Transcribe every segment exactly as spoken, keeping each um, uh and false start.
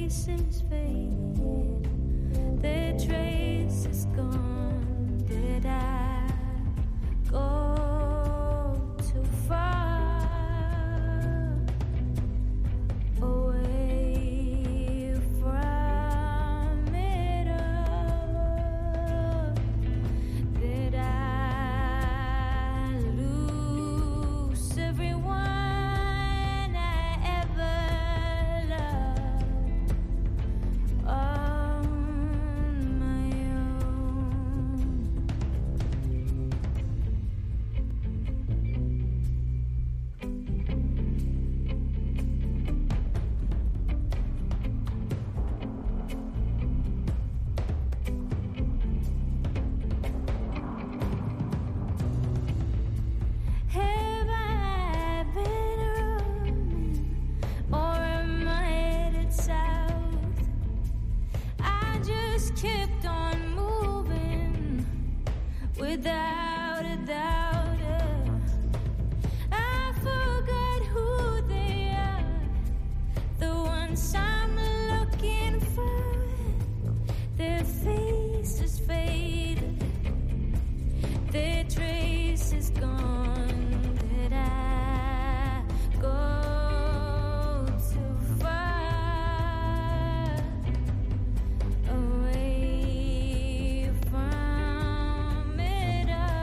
faces fade, their trace is gone. Did I go too far away from it all? Did I lose everyone without a doubt? I forgot who they are, the ones I'm looking for. Their faces faded, their trace is gone. Did I go too far away from it all?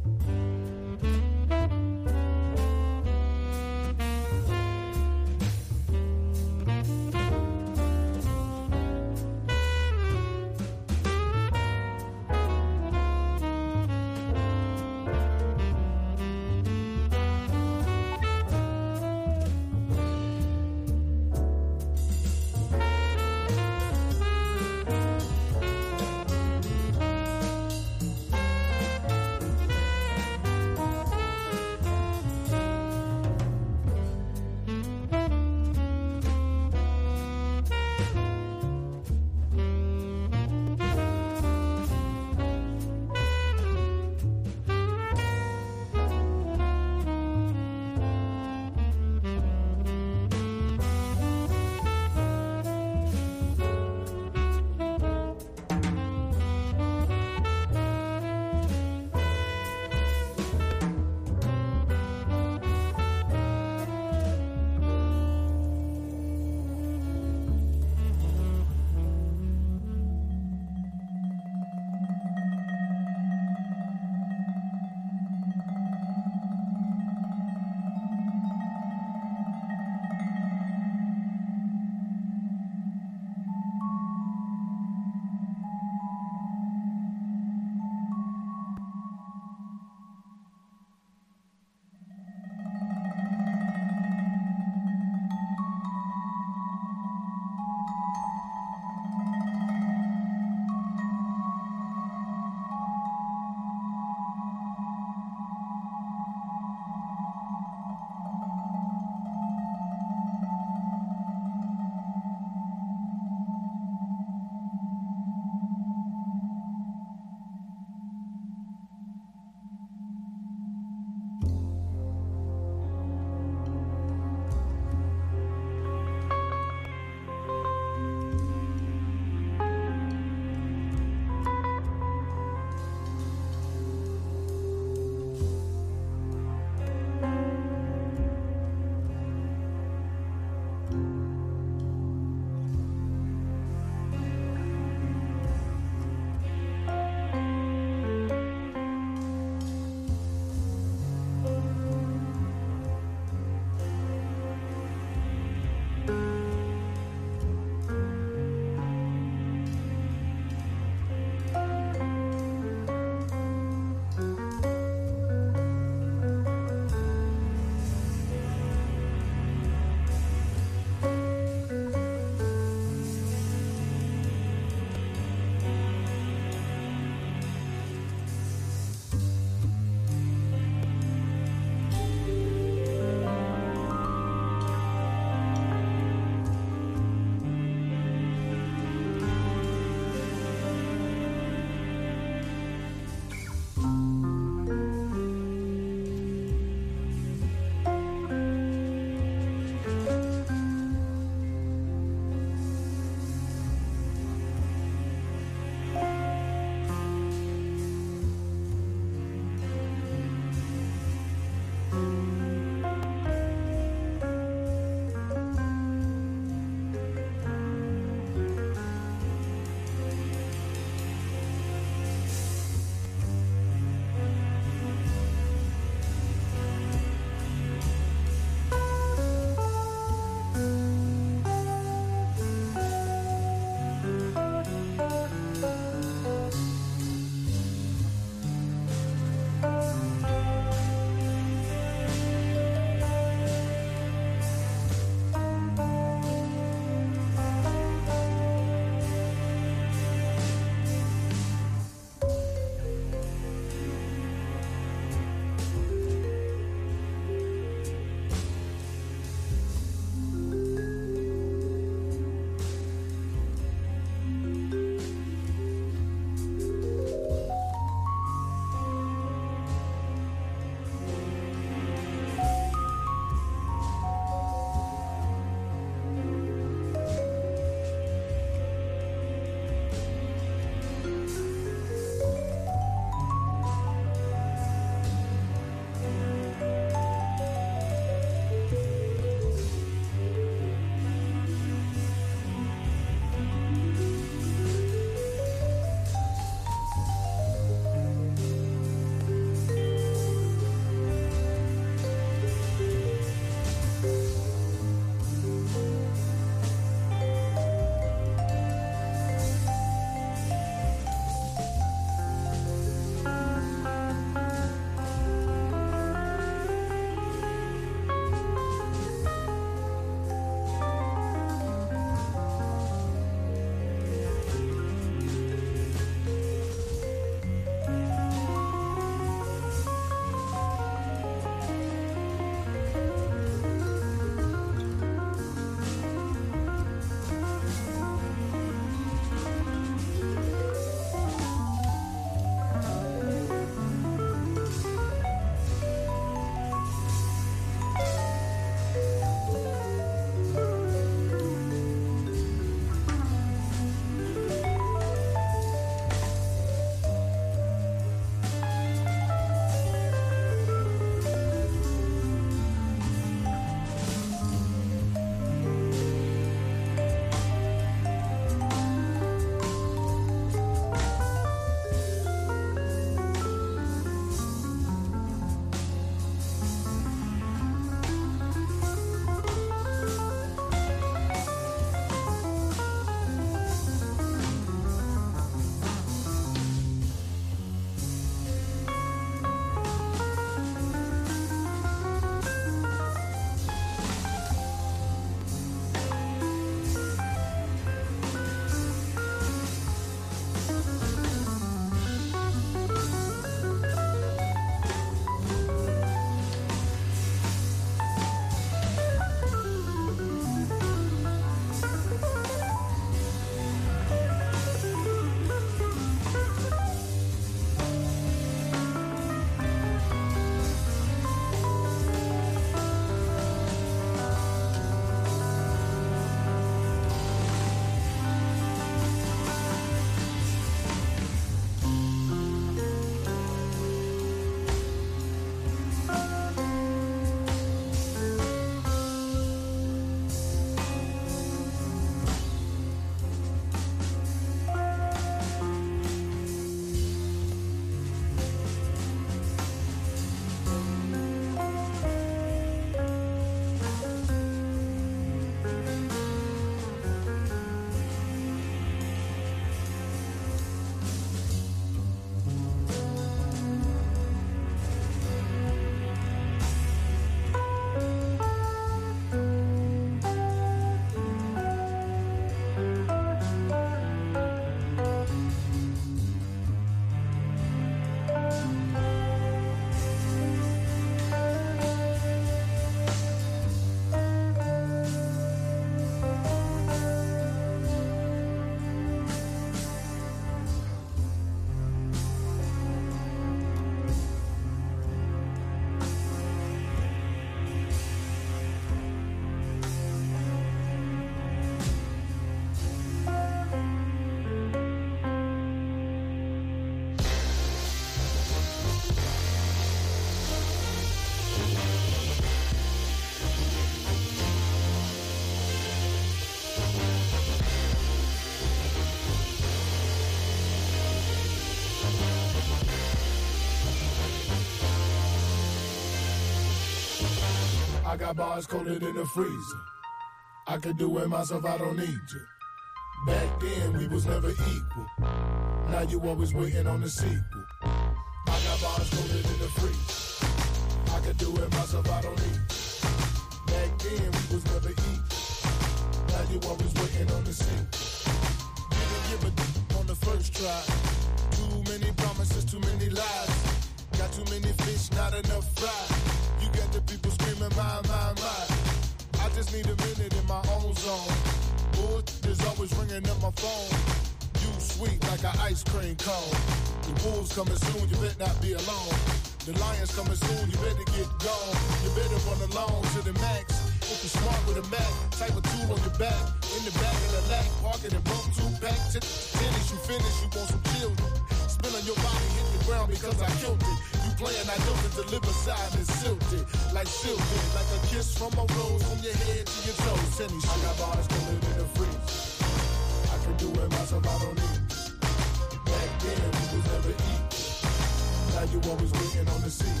got bars colder than the freezer. I could do it myself, I don't need you. Back then, we was never equal. Now you always waiting on the sequel. I got bars colder than the freezer. I could do it myself, I don't need you. Back then, we was never equal. Now you always waiting on the sequel. Didn't give a d- on the first try. Too many promises, too many lies. Got too many fish, not enough fry. You got the people screaming, my, my, my. I just need a minute in my own zone. Bull is always ringing up my phone. You sweet like an ice cream cone. The wolves coming soon, you better not be alone. The lions coming soon, you better get gone. You better run along to the max. If you smart with a Mac, type of two on your back. In the back of the lack, park it and bump two back to the finish. You finish, you want some children. Spin on your body, hit the ground because I killed it. You playing, I know that the liver side is silted. Like silted, like a kiss from a rose from your head to your toes. Tenny shit. I got bars colder than the freeze. I can do it myself, I don't need it. Back then, we was never equal. Now you always waiting on the seat.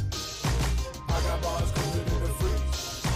I got bars colder than the freeze.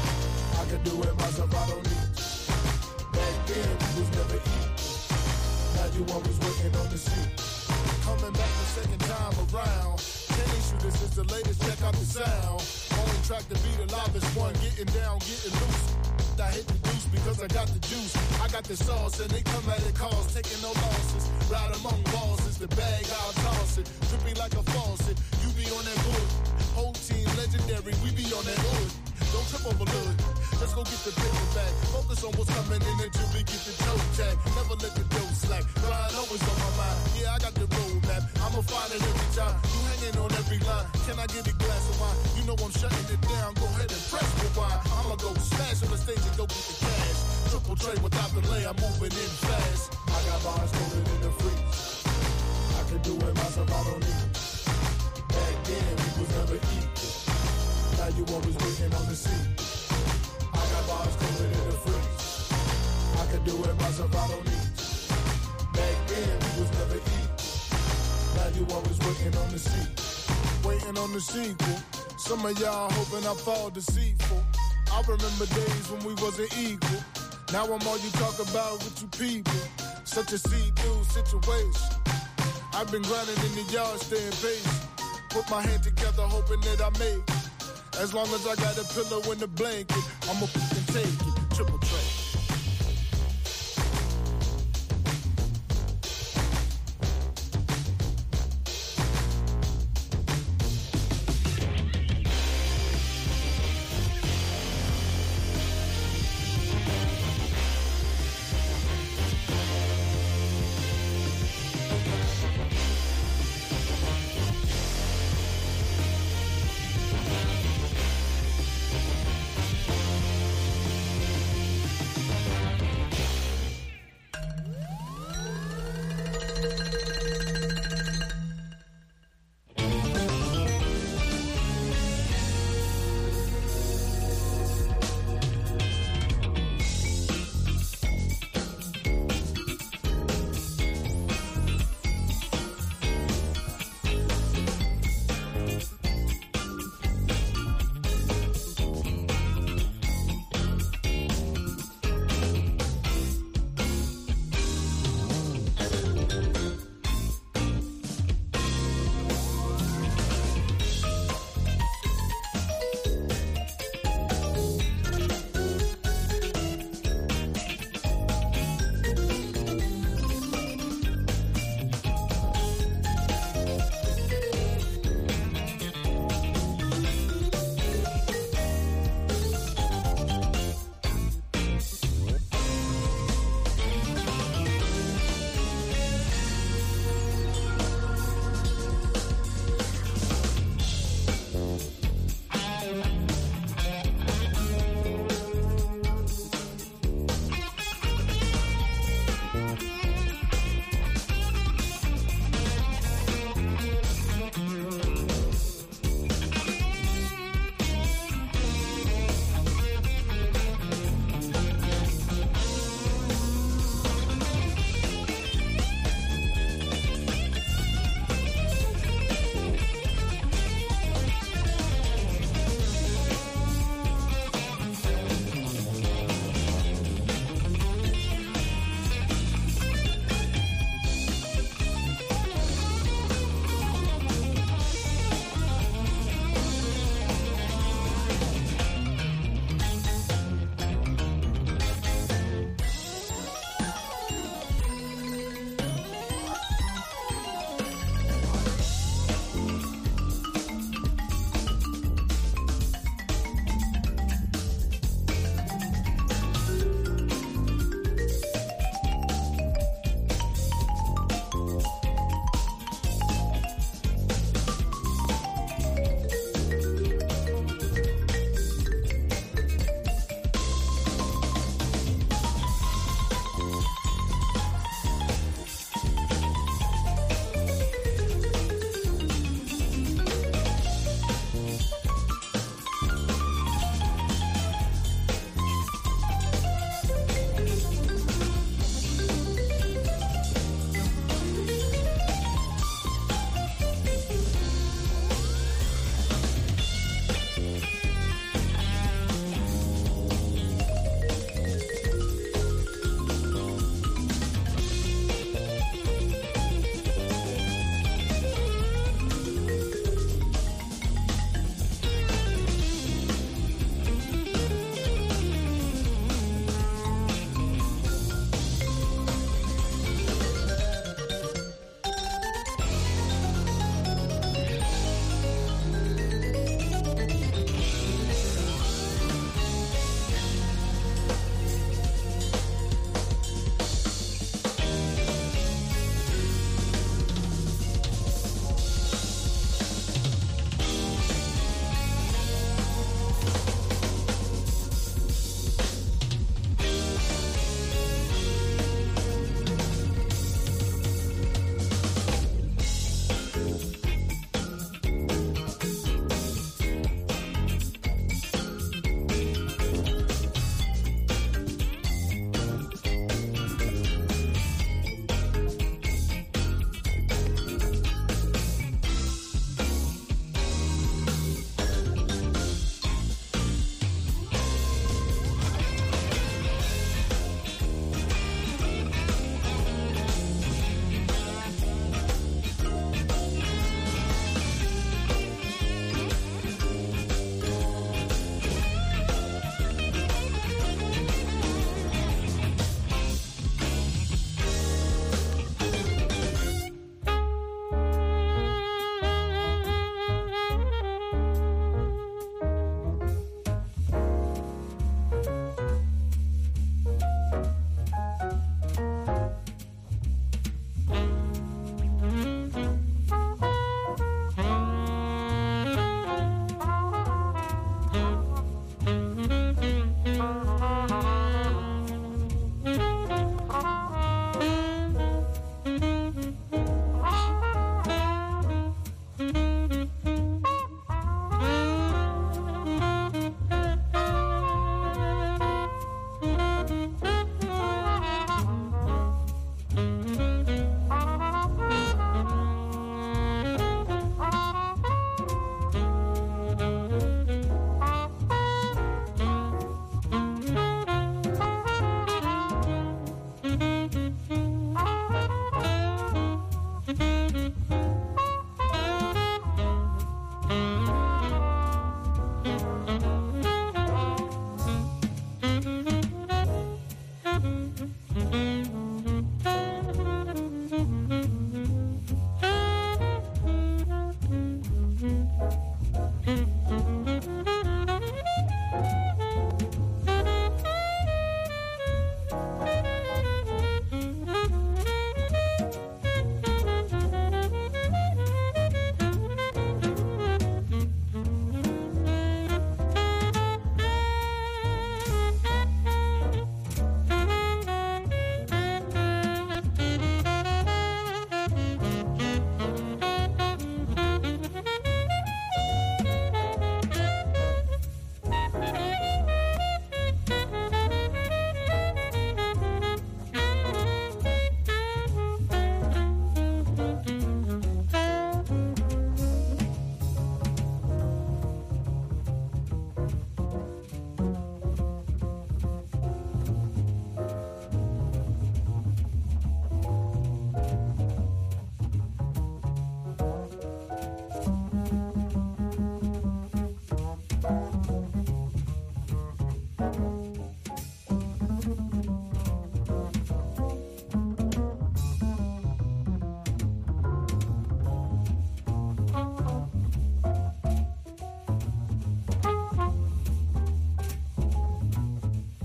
I can do it myself, I don't need it. Back then, we was never equal. Now you always waiting on the seat. Coming back the second time around. Kenny Shoe, this is the latest, check out the sound. On track to be the livest one, getting down, getting loose. I hit the deuce because I got the juice. I got the sauce and they come at it calls, taking no losses. Ride among bosses, the bag I'll toss it. Dripping like a faucet, you be on that wood. Whole team legendary, we be on that wood. Don't trip over Lud. Let's go get the paper back. Focus on what's coming in until we get the toe tag. Never let the dough slack. Grind always on my mind. Yeah, I got the roadmap. I'ma find it every time. You hanging on every line. Can I get a glass of wine? You know I'm shutting it down. Go ahead and press rewind. I'ma go smash on the stage and go get the cash. Triple trade without delay. I'm moving in fast. I got bars colder than the freeze. I can do it myself. I don't need it. Back then we was never equal. Now you always waiting on the seat. I got bars colder than the freeze. I can do it myself, I don't need you. Back then, we was never equal. Now you always waiting on the seat. Waiting on the sequel. Some of y'all hoping I fall deceitful. I remember days when we wasn't equal. Now I'm all you talk about with you people. Such a see-through situation. I've been grinding in the yard, staying patient. Put my hand together, hoping that I make it. As long as I got a pillow and a blanket, I'ma fucking take it. Triple trade.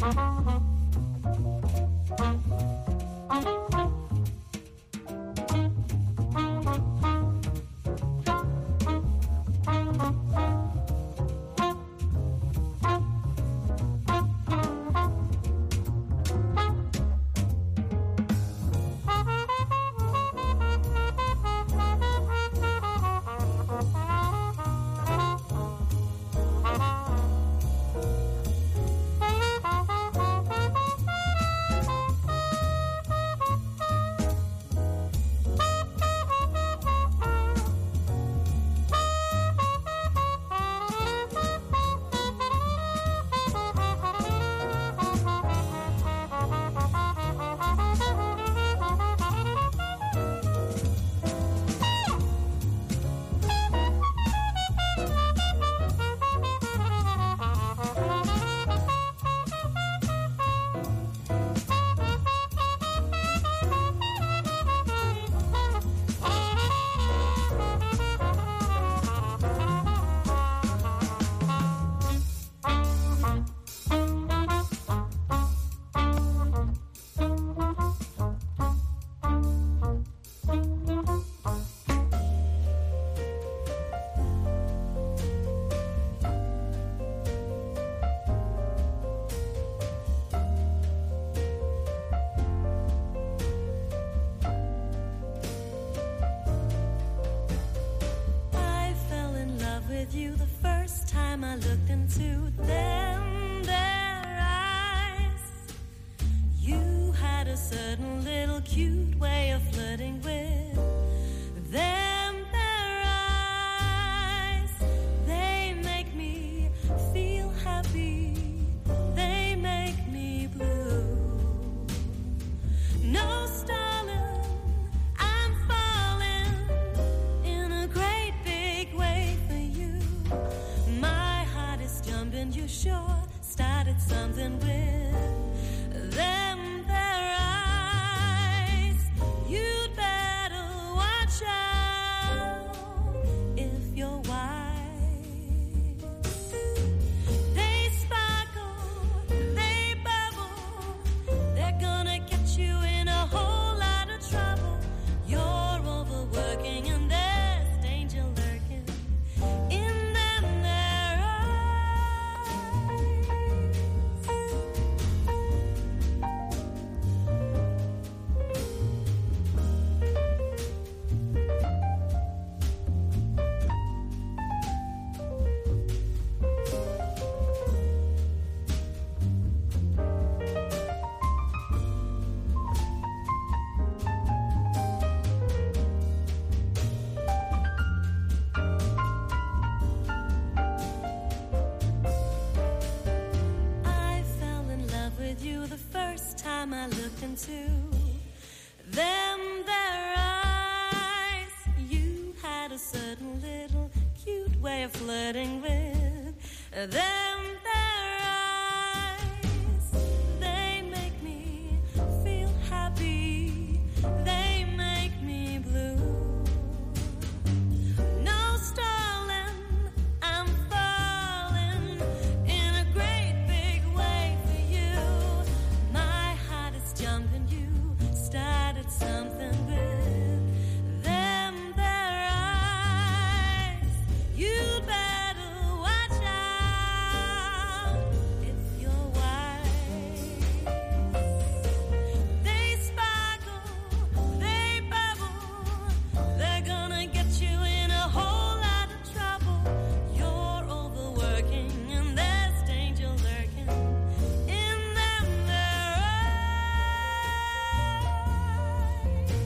eyes.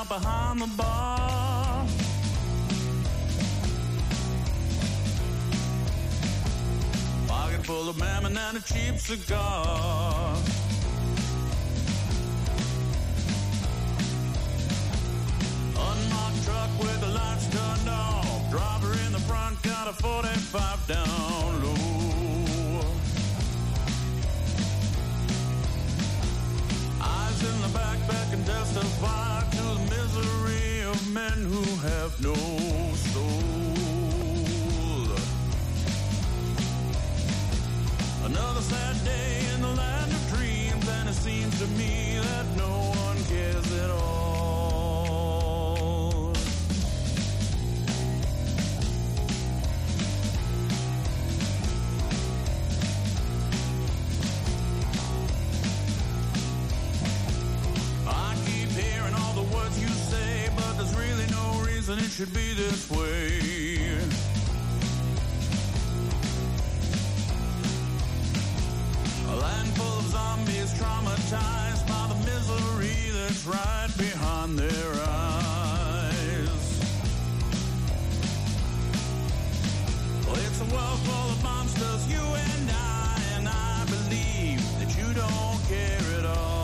out behind the bar. Pocket full of mammon and a cheap cigar. Unmarked truck with the lights turned off. Driver in the front got a forty-five down low. Eyes in the backpack and testify to the misery of men who have no soul. Another sad day in the land of dreams, and it seems to me that no one cares at all. And it should be this way. A land full of zombies traumatized by the misery that's right behind their eyes. Well, it's a world full of monsters, you and I, and I believe that you don't care at all.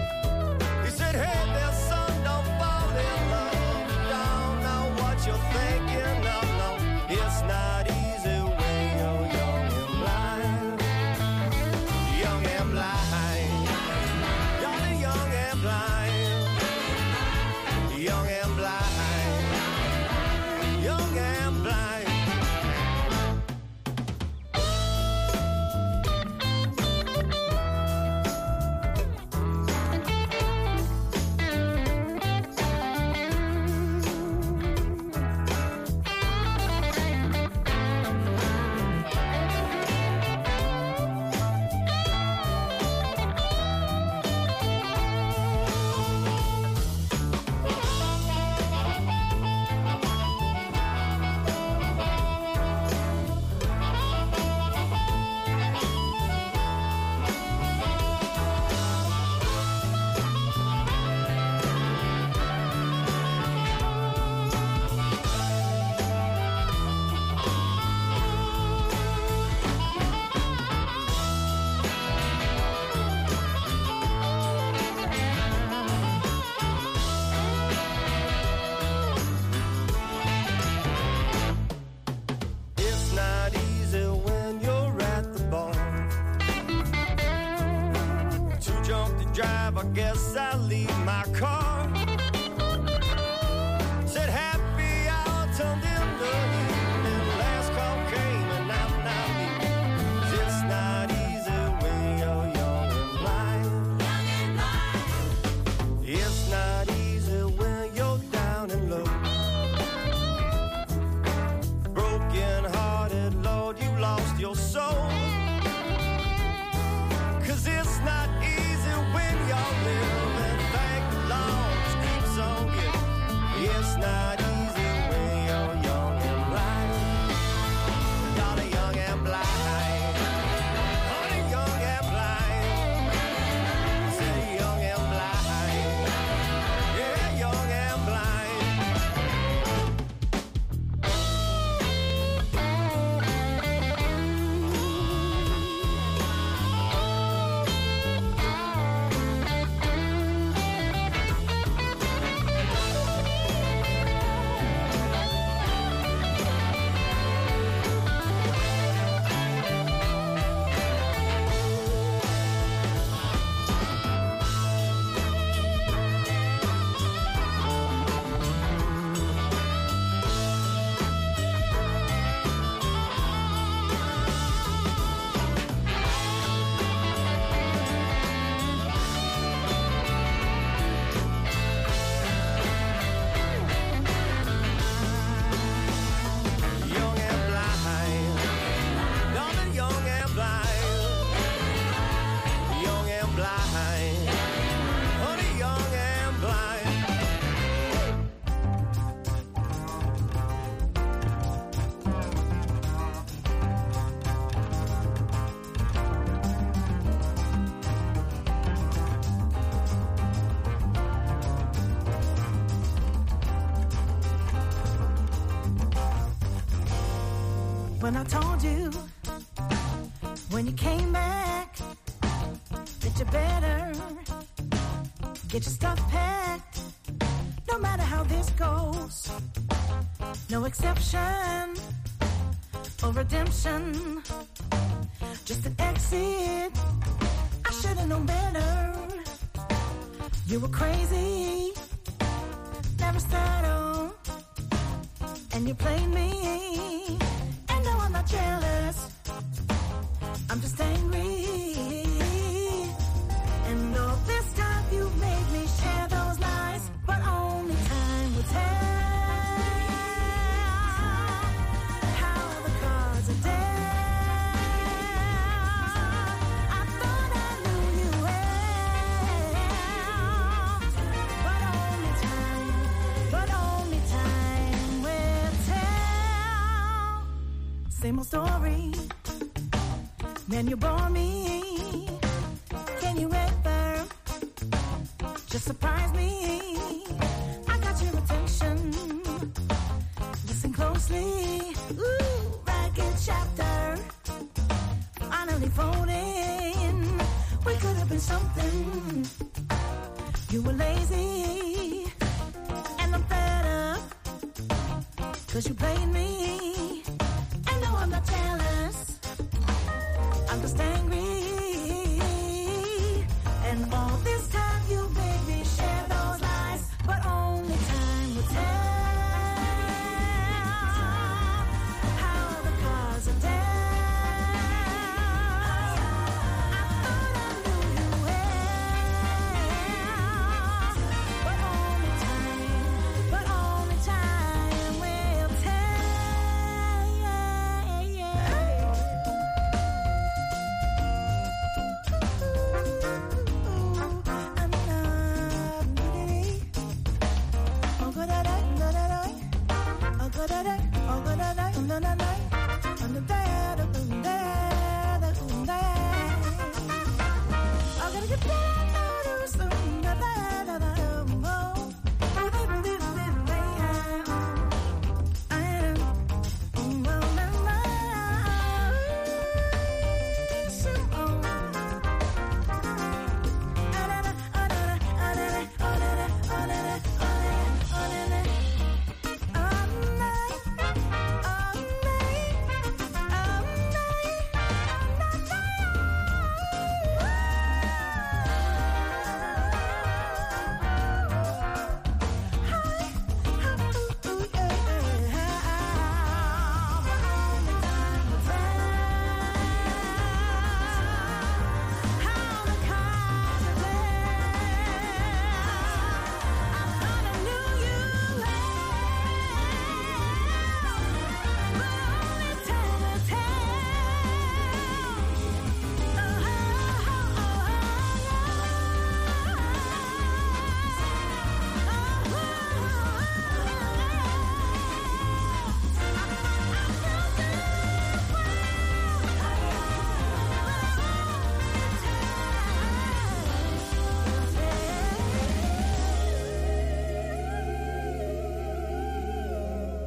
He said, hey there, son, don't fall in love. Don't know what you're thinking. your soul. Cause it's not easy when you're living. Thank the Lord, just keeps on giving. It's not easy when you're young and blind. Y'all are young and blind. Honey, young and blind. I said young and blind. Yeah, young and blind. Young and blind. Darling, young and blind. Young and blind. Honey, young and blind. When I told you, when you came back, that you better get your stuff packed. No matter how this goes, no exception or redemption, just an exit. I should've known better. You were crazy, never settled, and you played me. And no, I'm not jealous, I'm just angry. And all this time you made me share those lies, but only time will tell how the cards are dealt. I thought I knew you well, but only time, but only time will tell. Same old story, man, you bore me. Can you ever just surprise me? I got your attention, listen closely. Ooh, ragged chapter, finally folding. We could have been something. You were lazy, and I'm fed up, cause you played me. And no, I'm not jealous, I'm just angry. And all this time you made me share those lies, but only time will tell how the cards are dealt. I thought I knew you well, but only time, but only time will tell. Yeah, yeah.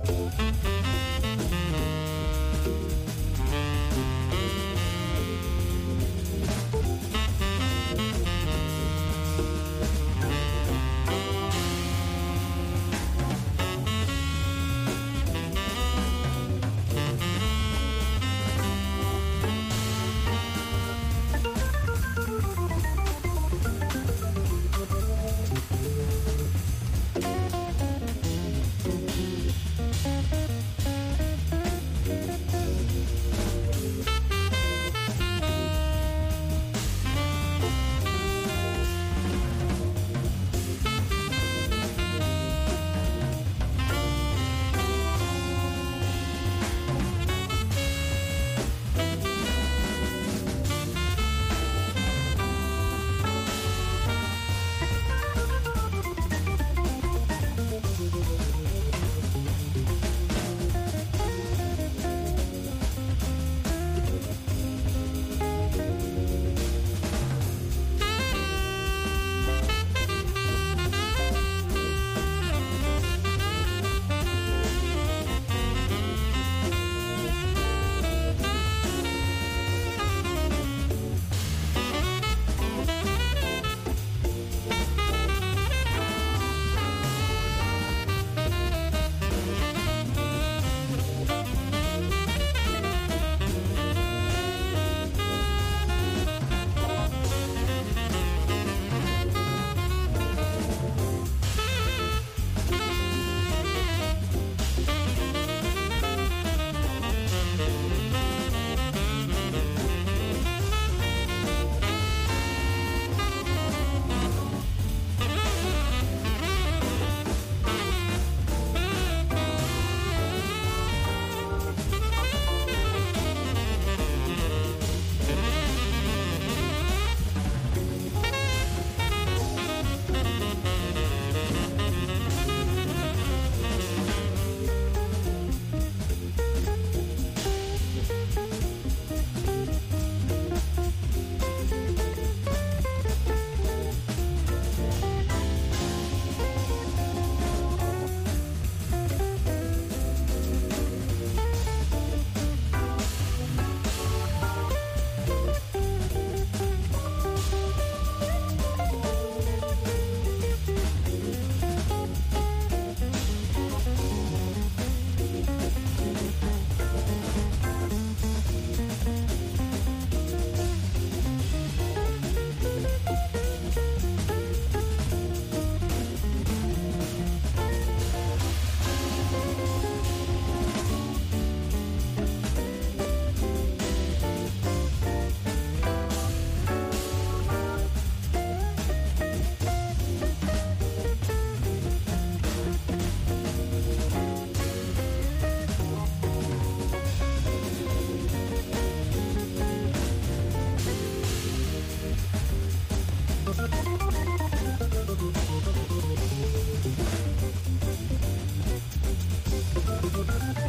Thank you.